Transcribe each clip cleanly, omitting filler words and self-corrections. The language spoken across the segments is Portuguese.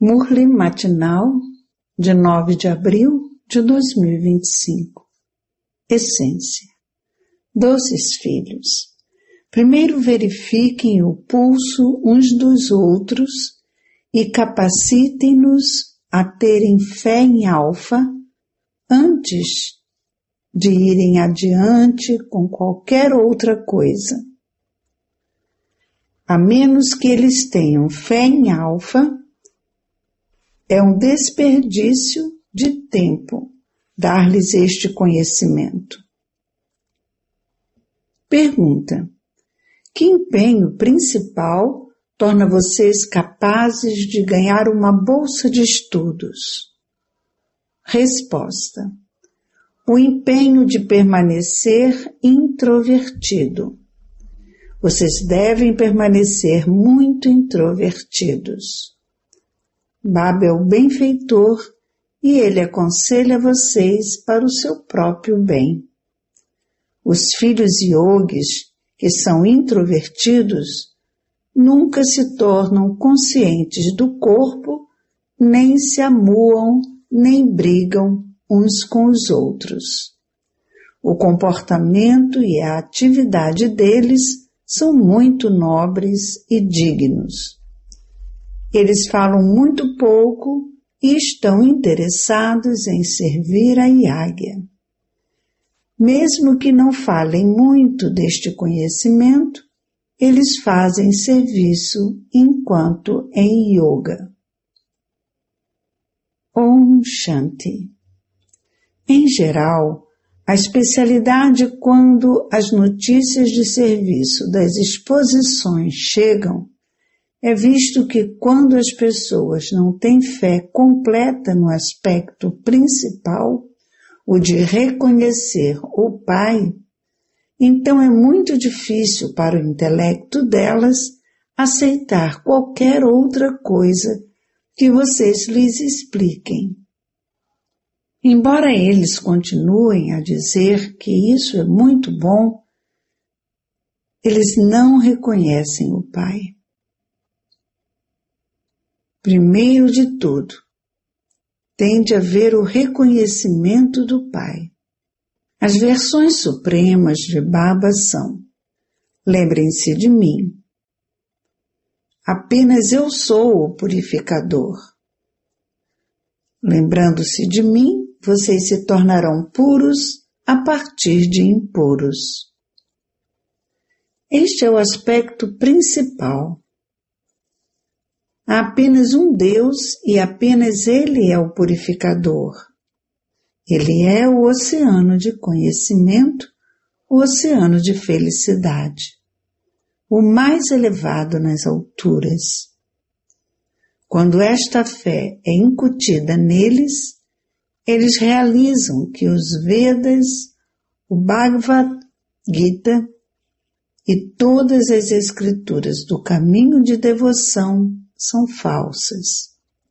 Murli matinal de 9 de abril de 2025. Essência. Doces filhos, primeiro verifiquem o pulso uns dos outros e capacitem-nos a terem fé em Alfa antes de irem adiante com qualquer outra coisa. A menos que eles tenham fé em Alfa, é um desperdício de tempo dar-lhes este conhecimento. Pergunta: que empenho principal torna vocês capazes de ganhar uma bolsa de estudos? Resposta: o empenho de permanecer introvertido. Vocês devem permanecer muito introvertidos. Baba é o benfeitor e ele aconselha vocês para o seu próprio bem. Os filhos yogis, que são introvertidos, nunca se tornam conscientes do corpo, nem se amuam, nem brigam uns com os outros. O comportamento e a atividade deles são muito nobres e dignos. Eles falam muito pouco e estão interessados em servir a Yagya. Mesmo que não falem muito deste conhecimento, eles fazem serviço enquanto em yoga. Om Shanti. Em geral, a especialidade quando as notícias de serviço das exposições chegam é visto que quando as pessoas não têm fé completa no aspecto principal, o de reconhecer o Pai, então é muito difícil para o intelecto delas aceitar qualquer outra coisa que vocês lhes expliquem. Embora eles continuem a dizer que isso é muito bom, eles não reconhecem o Pai. Primeiro de tudo, tem de haver o reconhecimento do Pai. As versões supremas de Baba são: lembrem-se de mim. Apenas eu sou o purificador. Lembrando-se de mim, vocês se tornarão puros a partir de impuros. Este é o aspecto principal. Há apenas um Deus e apenas Ele é o purificador. Ele é o oceano de conhecimento, o oceano de felicidade, o mais elevado nas alturas. Quando esta fé é incutida neles, eles realizam que os Vedas, o Bhagavad Gita e todas as escrituras do caminho de devoção são falsas.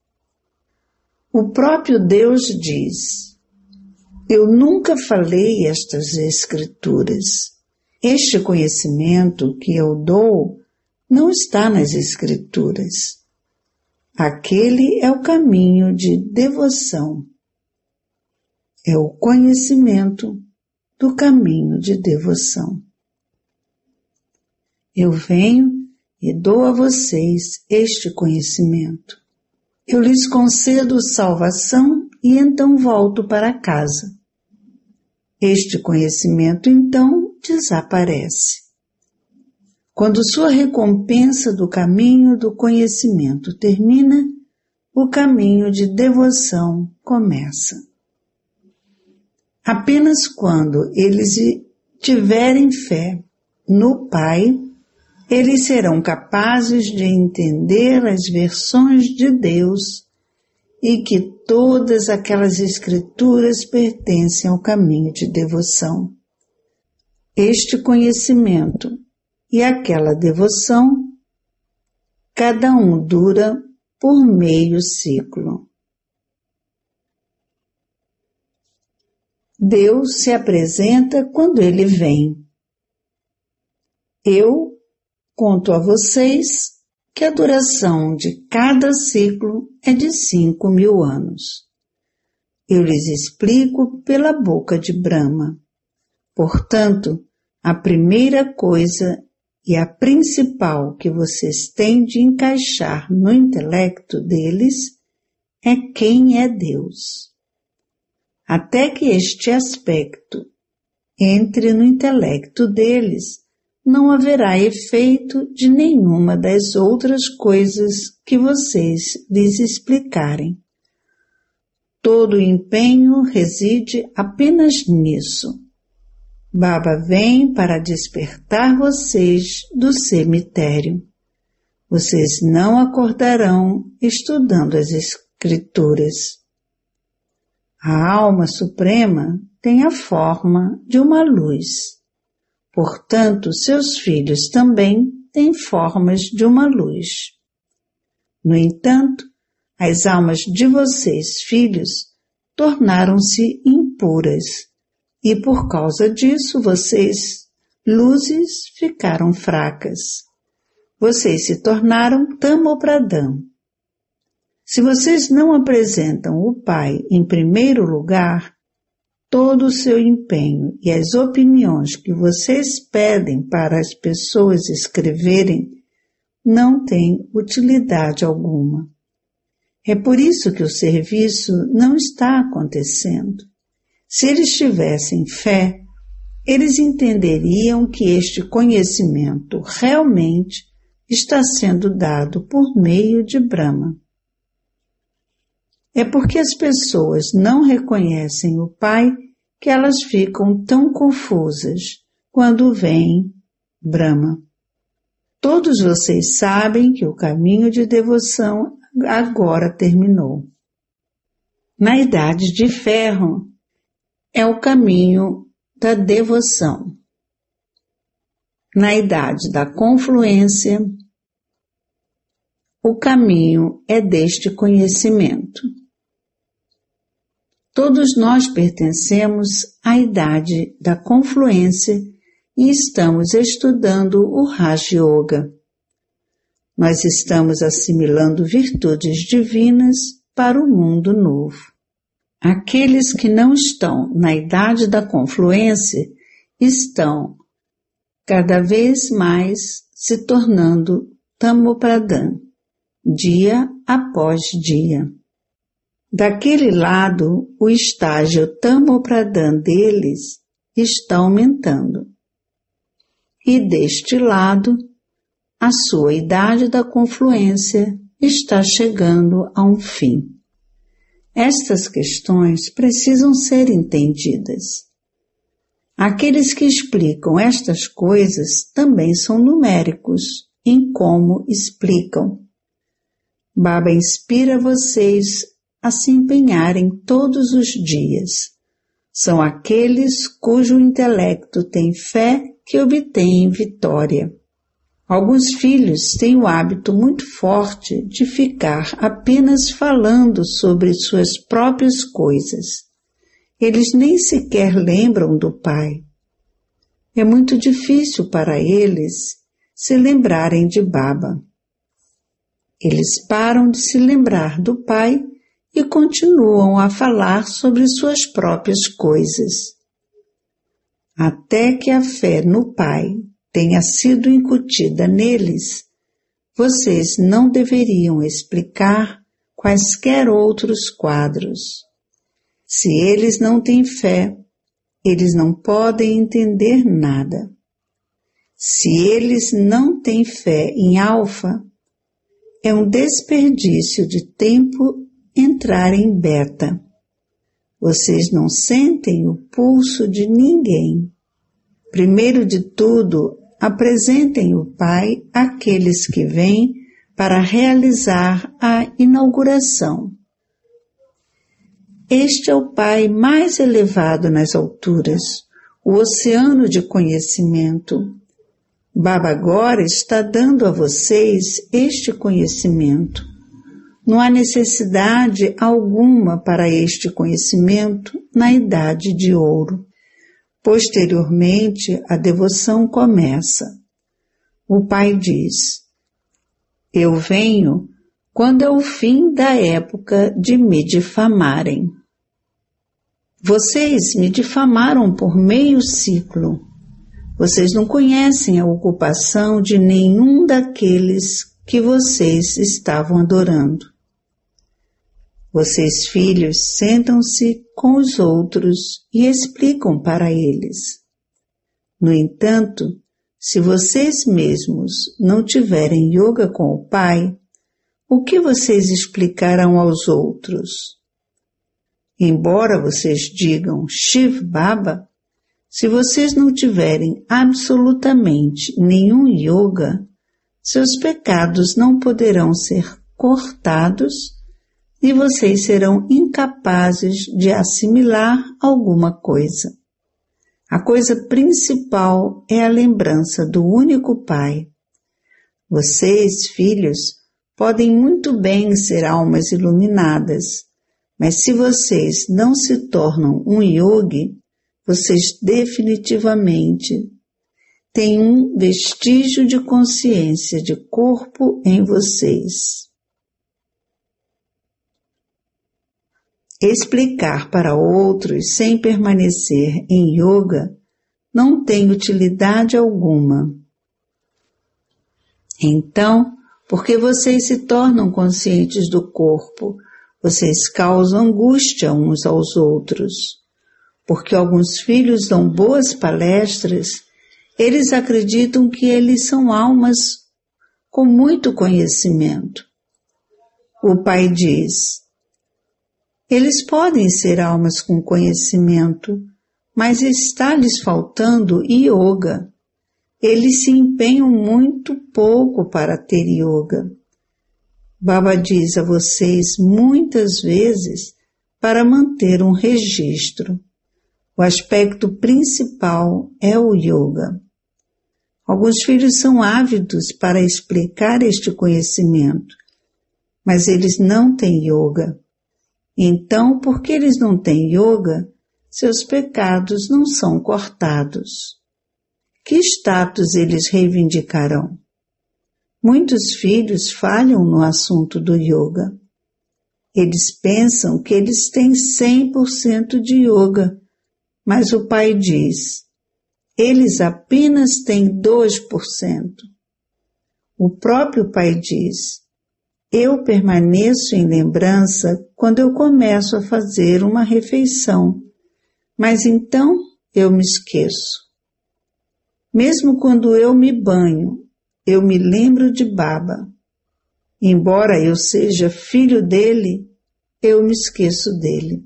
O próprio Deus diz: eu nunca falei estas escrituras. Este conhecimento que eu dou não está nas escrituras. Aquele é o caminho de devoção. É o conhecimento do caminho de devoção. Eu venho e dou a vocês este conhecimento. Eu lhes concedo salvação e então volto para casa. Este conhecimento então desaparece. Quando sua recompensa do caminho do conhecimento termina, o caminho de devoção começa. Apenas quando eles tiverem fé no Pai, eles serão capazes de entender as versões de Deus e que todas aquelas escrituras pertencem ao caminho de devoção. Este conhecimento e aquela devoção, cada um dura por meio ciclo. Deus se apresenta quando Ele vem. Eu conto a vocês que a duração de cada ciclo é de 5.000 anos. Eu lhes explico pela boca de Brahma. Portanto, a primeira coisa e a principal que vocês têm de encaixar no intelecto deles é quem é Deus. Até que este aspecto entre no intelecto deles, não haverá efeito de nenhuma das outras coisas que vocês lhes explicarem. Todo o empenho reside apenas nisso. Baba vem para despertar vocês do cemitério. Vocês não acordarão estudando as Escrituras. A alma suprema tem a forma de uma luz. Portanto, seus filhos também têm formas de uma luz. No entanto, as almas de vocês, filhos, tornaram-se impuras, e por causa disso vocês, luzes, ficaram fracas. Vocês se tornaram Tamopradam. Se vocês não apresentam o Pai em primeiro lugar, todo o seu empenho e as opiniões que vocês pedem para as pessoas escreverem não têm utilidade alguma. É por isso que o serviço não está acontecendo. Se eles tivessem fé, eles entenderiam que este conhecimento realmente está sendo dado por meio de Brahma. É porque as pessoas não reconhecem o Pai que elas ficam tão confusas quando vem Brahma. Todos vocês sabem que o caminho de devoção agora terminou. Na Idade de Ferro é o caminho da devoção. Na Idade da Confluência, o caminho é deste conhecimento. Todos nós pertencemos à Idade da Confluência e estamos estudando o Raja Yoga. Nós estamos assimilando virtudes divinas para o mundo novo. Aqueles que não estão na Idade da Confluência estão cada vez mais se tornando Tamopradam, dia após dia. Daquele lado, o estágio Tamopradam deles está aumentando. E deste lado, a sua Idade da Confluência está chegando a um fim. Estas questões precisam ser entendidas. Aqueles que explicam estas coisas também são numéricos em como explicam. Baba inspira vocês a se empenharem todos os dias. São aqueles cujo intelecto tem fé que obtêm vitória. Alguns filhos têm o hábito muito forte de ficar apenas falando sobre suas próprias coisas. Eles nem sequer lembram do Pai. É muito difícil para eles se lembrarem de Baba. Eles param de se lembrar do Pai e continuam a falar sobre suas próprias coisas. Até que a fé no Pai tenha sido incutida neles, vocês não deveriam explicar quaisquer outros quadros. Se eles não têm fé, eles não podem entender nada. Se eles não têm fé em Alfa, é um desperdício de tempo entrar em Beta. Vocês não sentem o pulso de ninguém. Primeiro de tudo, apresentem o Pai àqueles que vêm para realizar a inauguração. Este é o Pai mais elevado nas alturas, o oceano de conhecimento. Baba agora está dando a vocês este conhecimento. Não há necessidade alguma para este conhecimento na Idade de Ouro. Posteriormente, a devoção começa. O Pai diz: Eu venho quando é o fim da época de me difamarem. Vocês me difamaram por meio ciclo. Vocês não conhecem a ocupação de nenhum daqueles que vocês estavam adorando. Vocês, filhos, sentam-se com os outros e explicam para eles. No entanto, se vocês mesmos não tiverem yoga com o Pai, o que vocês explicarão aos outros? Embora vocês digam Shiv Baba, se vocês não tiverem absolutamente nenhum yoga, seus pecados não poderão ser cortados e vocês serão incapazes de assimilar alguma coisa. A coisa principal é a lembrança do único Pai. Vocês, filhos, podem muito bem ser almas iluminadas, mas se vocês não se tornam um yogi, vocês definitivamente têm um vestígio de consciência de corpo em vocês. Explicar para outros sem permanecer em yoga não tem utilidade alguma. Então, porque vocês se tornam conscientes do corpo, vocês causam angústia uns aos outros. Porque alguns filhos dão boas palestras, eles acreditam que eles são almas com muito conhecimento. O Pai diz: eles podem ser almas com conhecimento, mas está lhes faltando yoga. Eles se empenham muito pouco para ter yoga. Baba diz a vocês muitas vezes para manter um registro. O aspecto principal é o yoga. Alguns filhos são ávidos para explicar este conhecimento, mas eles não têm yoga. Então, porque eles não têm yoga, seus pecados não são cortados. Que status eles reivindicarão? Muitos filhos falham no assunto do yoga. Eles pensam que eles têm 100% de yoga, mas o Pai diz, eles apenas têm 2%. O próprio Pai diz, eu permaneço em lembrança quando eu começo a fazer uma refeição, mas então eu me esqueço. Mesmo quando eu me banho, eu me lembro de Baba. Embora eu seja filho dele, eu me esqueço dele.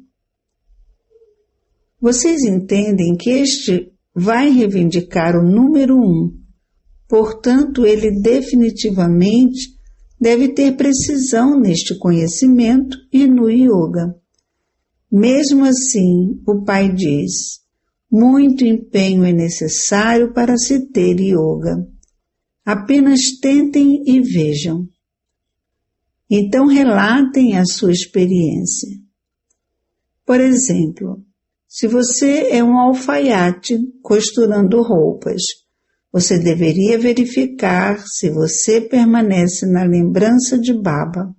Vocês entendem que este vai reivindicar o número 1, portanto ele definitivamente deve ter precisão neste conhecimento e no yoga. Mesmo assim, o Pai diz, muito empenho é necessário para se ter yoga. Apenas tentem e vejam. Então relatem a sua experiência. Por exemplo, se você é um alfaiate costurando roupas, você deveria verificar se você permanece na lembrança de Baba.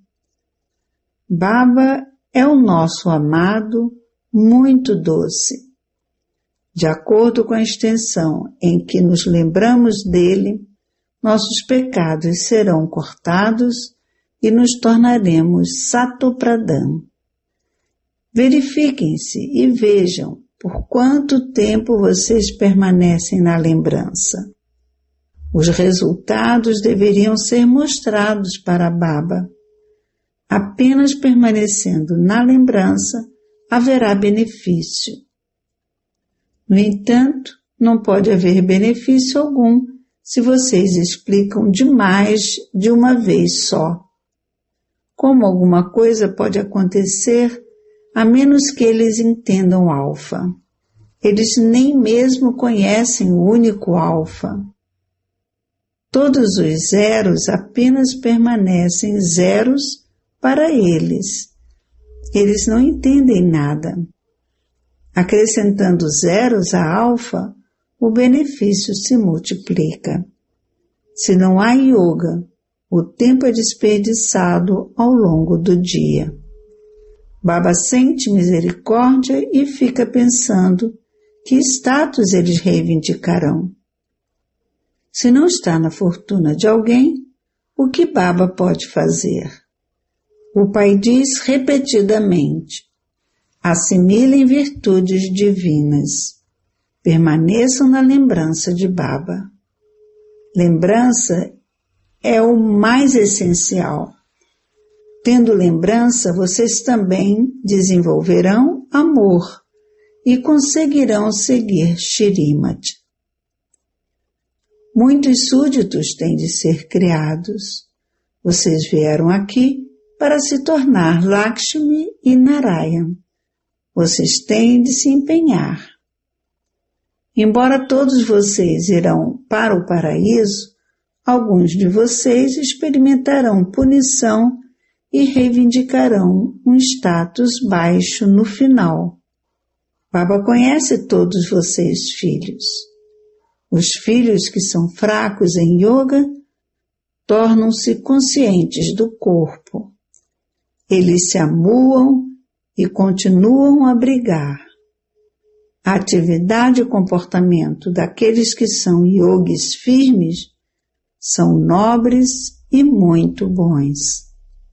Baba é o nosso amado, muito doce. De acordo com a extensão em que nos lembramos dele, nossos pecados serão cortados e nos tornaremos Satopradhan. Verifiquem-se e vejam por quanto tempo vocês permanecem na lembrança. Os resultados deveriam ser mostrados para Baba. Apenas permanecendo na lembrança haverá benefício. No entanto, não pode haver benefício algum se vocês explicam demais de uma vez só. Como alguma coisa pode acontecer a menos que eles entendam alfa? Eles nem mesmo conhecem o único alfa. Todos os zeros apenas permanecem zeros para eles. Eles não entendem nada. Acrescentando zeros a alfa, o benefício se multiplica. Se não há yoga, o tempo é desperdiçado ao longo do dia. Baba sente misericórdia e fica pensando que status eles reivindicarão. Se não está na fortuna de alguém, o que Baba pode fazer? O pai diz repetidamente: assimilem virtudes divinas. Permaneçam na lembrança de Baba. Lembrança é o mais essencial. Tendo lembrança, vocês também desenvolverão amor e conseguirão seguir Shrimati. Muitos súditos têm de ser criados. Vocês vieram aqui para se tornar Lakshmi e Narayana. Vocês têm de se empenhar. Embora todos vocês irão para o paraíso, alguns de vocês experimentarão punição e reivindicarão um status baixo no final. Baba conhece todos vocês, filhos. Os filhos que são fracos em yoga tornam-se conscientes do corpo. Eles se amuam e continuam a brigar. A atividade e comportamento daqueles que são yogis firmes são nobres e muito bons.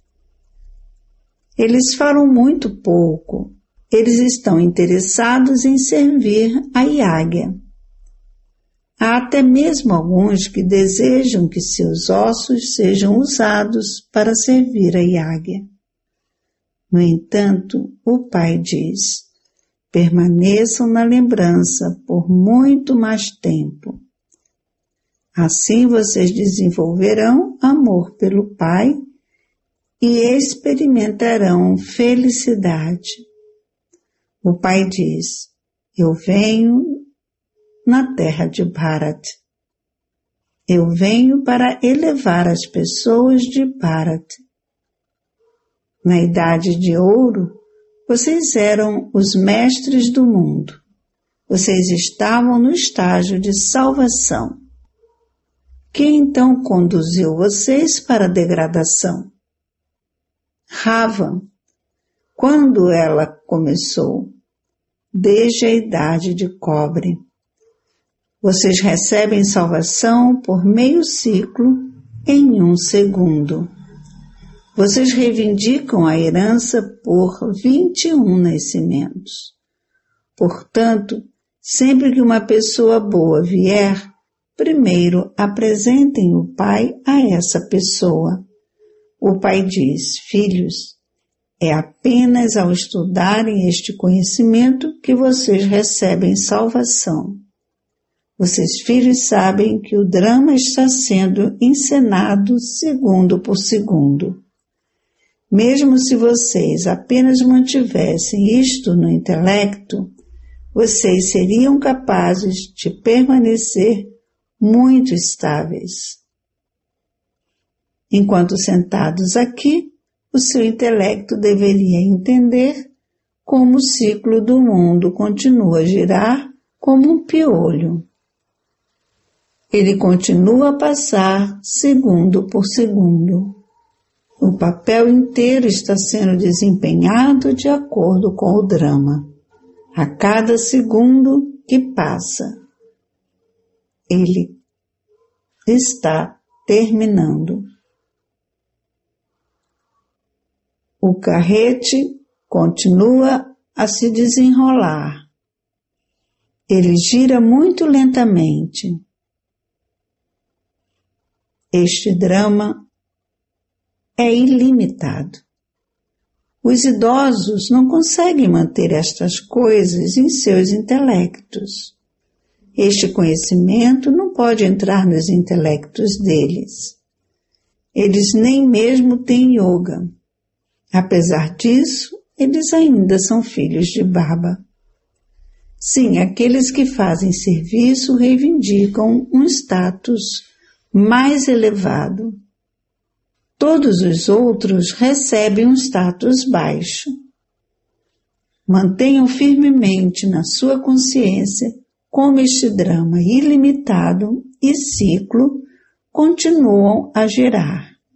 Eles falam muito pouco. Eles estão interessados em servir a Yagya. Há até mesmo alguns que desejam que seus ossos sejam usados para servir a Yagya. No entanto, o pai diz: permaneçam na lembrança por muito mais tempo. Assim vocês desenvolverão amor pelo Pai e experimentarão felicidade. O Pai diz: eu venho na terra de Bharat. Eu venho para elevar as pessoas de Bharat. Na Idade de Ouro, vocês eram os mestres do mundo. Vocês estavam no estágio de salvação. Quem então conduziu vocês para a degradação? Rava. Quando ela começou? Desde a idade de cobre. Vocês recebem salvação por meio ciclo em 1 segundo. Vocês reivindicam a herança por 21 nascimentos. Portanto, sempre que uma pessoa boa vier, primeiro apresentem o Pai a essa pessoa. O Pai diz: filhos, é apenas ao estudarem este conhecimento que vocês recebem salvação. Vocês, filhos, sabem que o drama está sendo encenado segundo por segundo. Mesmo se vocês apenas mantivessem isto no intelecto, vocês seriam capazes de permanecer muito estáveis. Enquanto sentados aqui, o seu intelecto deveria entender como o ciclo do mundo continua a girar como um piolho. Ele continua a passar segundo por segundo. O papel inteiro está sendo desempenhado de acordo com o drama. A cada segundo que passa, ele está terminando. O carrete continua a se desenrolar. Ele gira muito lentamente. Este drama é ilimitado. Os idosos não conseguem manter estas coisas em seus intelectos. Este conhecimento não pode entrar nos intelectos deles. Eles nem mesmo têm yoga. Apesar disso, eles ainda são filhos de Baba. Sim, aqueles que fazem serviço reivindicam um status mais elevado. Todos os outros recebem um status baixo. Mantenham firmemente na sua consciência como este drama ilimitado e ciclo continuam a girar.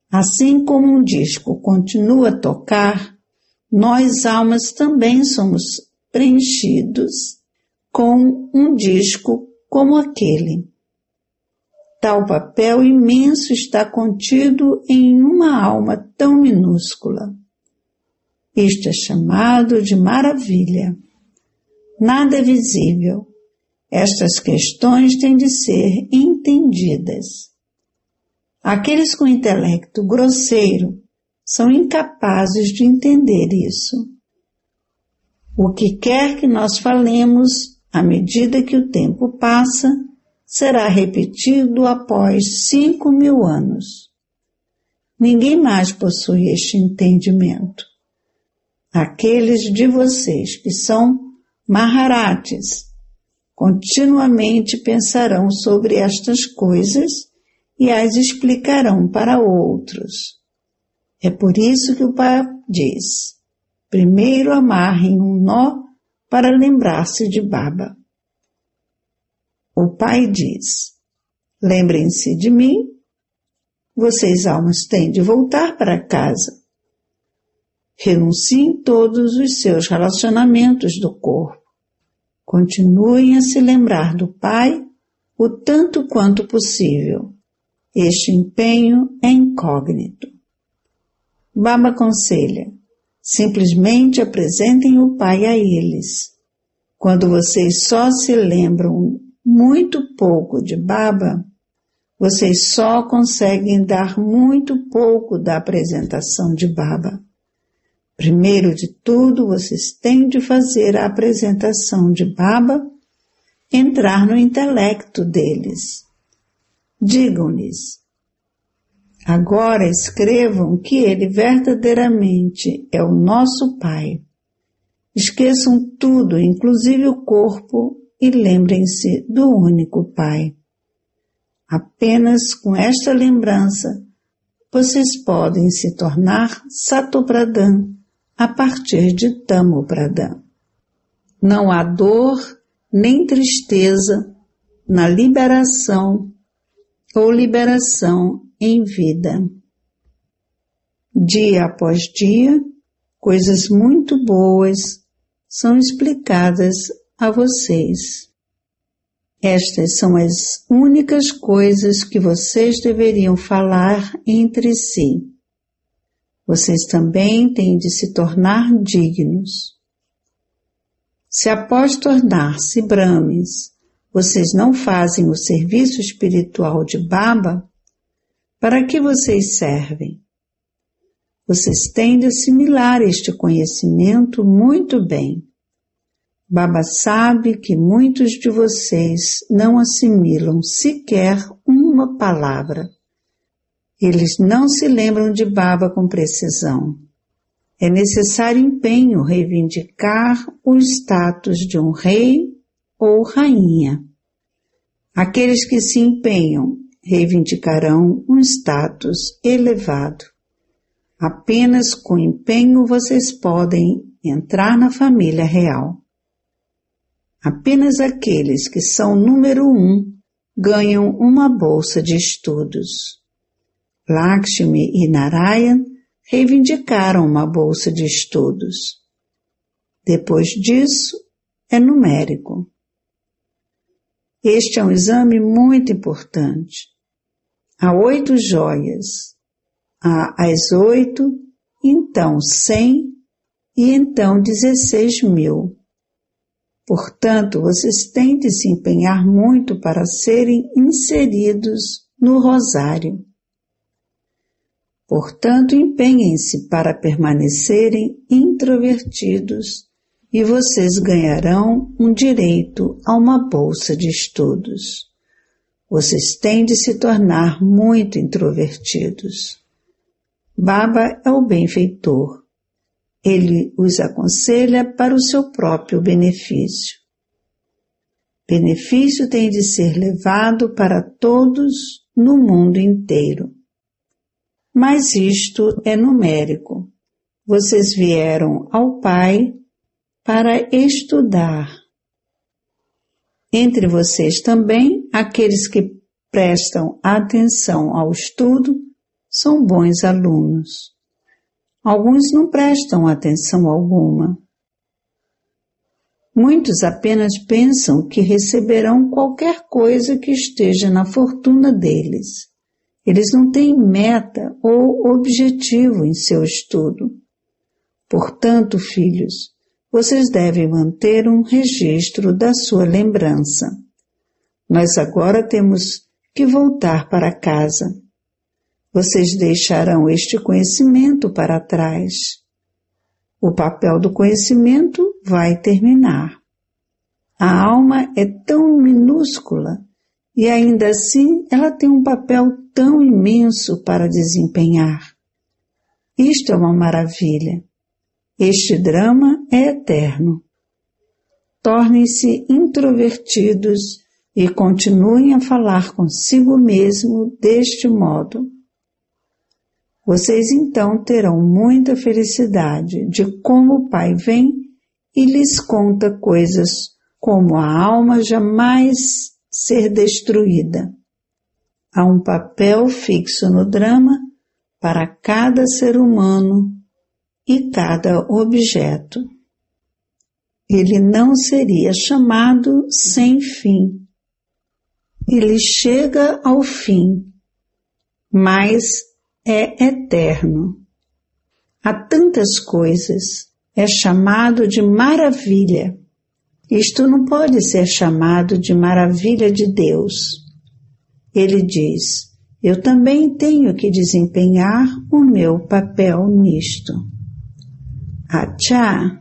Assim como um disco continua a tocar, nós almas também somos preenchidos com um disco como aquele. Tal papel imenso está contido em uma alma tão minúscula. Isto é chamado de maravilha. Nada é visível. Estas questões têm de ser entendidas. Aqueles com intelecto grosseiro são incapazes de entender isso. O que quer que nós falemos, à medida que o tempo passa, será repetido após 5.000 anos. Ninguém mais possui este entendimento. Aqueles de vocês que são Maharajas continuamente pensarão sobre estas coisas e as explicarão para outros. É por isso que o Pai diz: primeiro amarrem um nó para lembrar-se de Baba. O Pai diz: lembrem-se de mim, vocês almas têm de voltar para casa. Renunciem todos os seus relacionamentos do corpo. Continuem a se lembrar do Pai o tanto quanto possível. Este empenho é incógnito. Baba aconselha: simplesmente apresentem o Pai a eles. Quando vocês só se lembram muito pouco de Baba, vocês só conseguem dar muito pouco da apresentação de Baba. Primeiro de tudo, vocês têm de fazer a apresentação de Baba entrar no intelecto deles. Digam-lhes: agora escrevam que ele verdadeiramente é o nosso Pai. Esqueçam tudo, inclusive o corpo, e lembrem-se do único Pai. Apenas com esta lembrança, vocês podem se tornar Satopradhan a partir de Tamopradhan. Não há dor nem tristeza na liberação ou liberação em vida. Dia após dia, coisas muito boas são explicadas a vocês. Estas são as únicas coisas que vocês deveriam falar entre si. Vocês também têm de se tornar dignos. Se após tornar-se Brahmins, vocês não fazem o serviço espiritual de Baba, para que vocês servem? Vocês têm de assimilar este conhecimento muito bem. Baba sabe que muitos de vocês não assimilam sequer uma palavra. Eles não se lembram de Baba com precisão. É necessário empenho reivindicar o status de um rei ou rainha. Aqueles que se empenham reivindicarão um status elevado. Apenas com empenho vocês podem entrar na família real. Apenas aqueles que são número 1 ganham uma bolsa de estudos. Lakshmi e Narayan reivindicaram uma bolsa de estudos. Depois disso, é numérico. Este é um exame muito importante. Há 8 joias. Há as 8, então 100 e então 16.000. Portanto, vocês têm de se empenhar muito para serem inseridos no rosário. Portanto, empenhem-se para permanecerem introvertidos e vocês ganharão um direito a uma bolsa de estudos. Vocês têm de se tornar muito introvertidos. Baba é o benfeitor. Ele os aconselha para o seu próprio benefício. Benefício tem de ser levado para todos no mundo inteiro. Mas isto é numérico. Vocês vieram ao Pai para estudar. Entre vocês também, aqueles que prestam atenção ao estudo são bons alunos. Alguns não prestam atenção alguma. Muitos apenas pensam que receberão qualquer coisa que esteja na fortuna deles. Eles não têm meta ou objetivo em seu estudo. Portanto, filhos, vocês devem manter um registro da sua lembrança. Nós agora temos que voltar para casa. Vocês deixarão este conhecimento para trás. O papel do conhecimento vai terminar. A alma é tão minúscula e ainda assim ela tem um papel tão imenso para desempenhar. Isto é uma maravilha. Este drama é eterno. Tornem-se introvertidos e continuem a falar consigo mesmo deste modo. Vocês então terão muita felicidade de como o Pai vem e lhes conta coisas como a alma jamais ser destruída. Há um papel fixo no drama para cada ser humano e cada objeto. Ele não seria chamado sem fim. Ele chega ao fim, mas é eterno. Há tantas coisas, é chamado de maravilha. Isto não pode ser chamado de maravilha de Deus. Ele diz, eu também tenho que desempenhar o meu papel nisto. Atchá!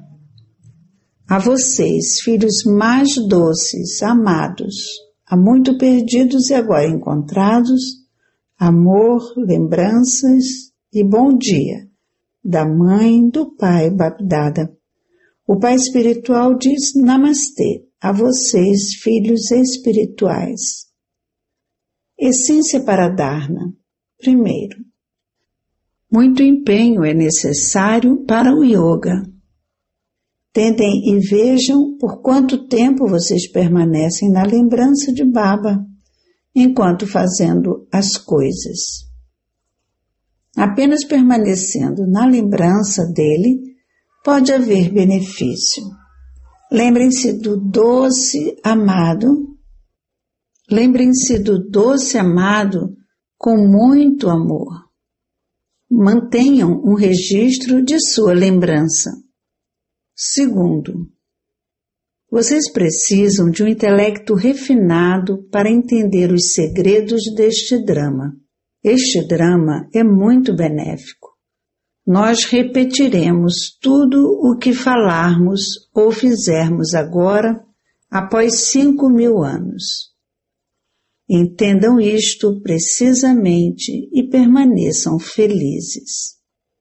A vocês, filhos mais doces, amados, há muito perdidos e agora encontrados, amor, lembranças e bom dia da mãe do pai Bapdada. O pai espiritual diz Namastê a vocês, filhos espirituais. Essência para Dharma. Primeiro, muito empenho é necessário para o yoga. Tentem e vejam por quanto tempo vocês permanecem na lembrança de Baba, enquanto fazendo as coisas. Apenas permanecendo na lembrança dele pode haver benefício. Lembrem-se do doce amado. Lembrem-se do doce amado com muito amor. Mantenham um registro de sua lembrança. Segundo, vocês precisam de um intelecto refinado para entender os segredos deste drama. Este drama é muito benéfico. Nós repetiremos tudo o que falarmos ou fizermos agora, após 5.000 anos. Entendam isto precisamente e permaneçam felizes.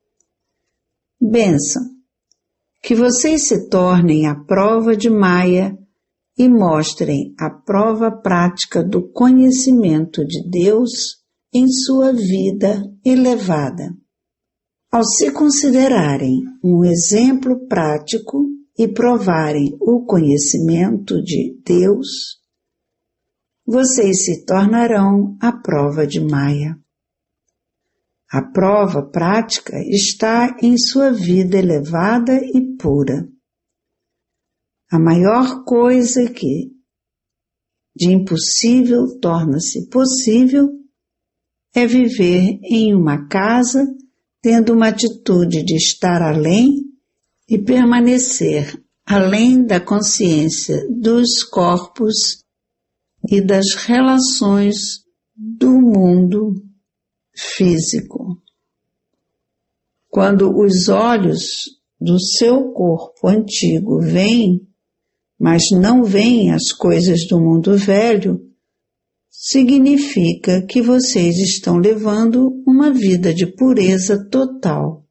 Bênção. Que vocês se tornem a prova de Maya e mostrem a prova prática do conhecimento de Deus em sua vida elevada. Ao se considerarem um exemplo prático e provarem o conhecimento de Deus, vocês se tornarão a prova de Maya. A prova prática está em sua vida elevada e pura. A maior coisa que de impossível torna-se possível é viver em uma casa tendo uma atitude de estar além e permanecer além da consciência dos corpos e das relações do mundo físico. Quando os olhos do seu corpo antigo veem, mas não veem as coisas do mundo velho, significa que vocês estão levando uma vida de pureza total.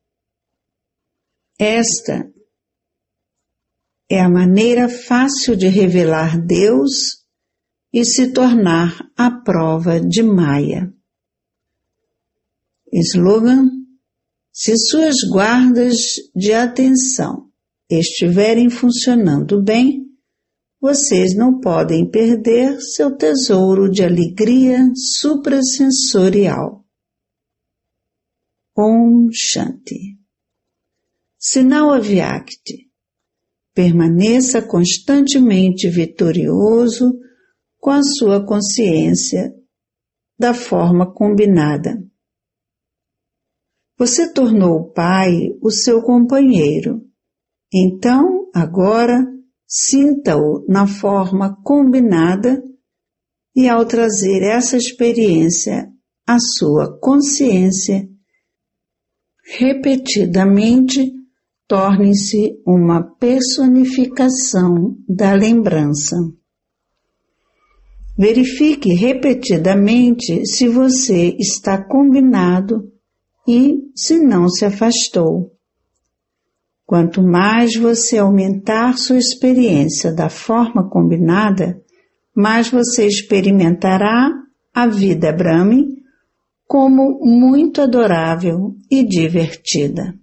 Esta é a maneira fácil de revelar Deus e se tornar a prova de Maya. Slogan: se suas guardas de atenção estiverem funcionando bem, vocês não podem perder seu tesouro de alegria suprassensorial. Om Shanti. Sinal Avyakti. Permaneça constantemente vitorioso com a sua consciência da forma combinada. Você tornou o Pai o seu companheiro. Então, agora, sinta-o na forma combinada e, ao trazer essa experiência à sua consciência, repetidamente, torne-se uma personificação da lembrança. Verifique repetidamente se você está combinado e se não se afastou. Quanto mais você aumentar sua experiência da forma combinada, mais você experimentará a vida Brahmi como muito adorável e divertida.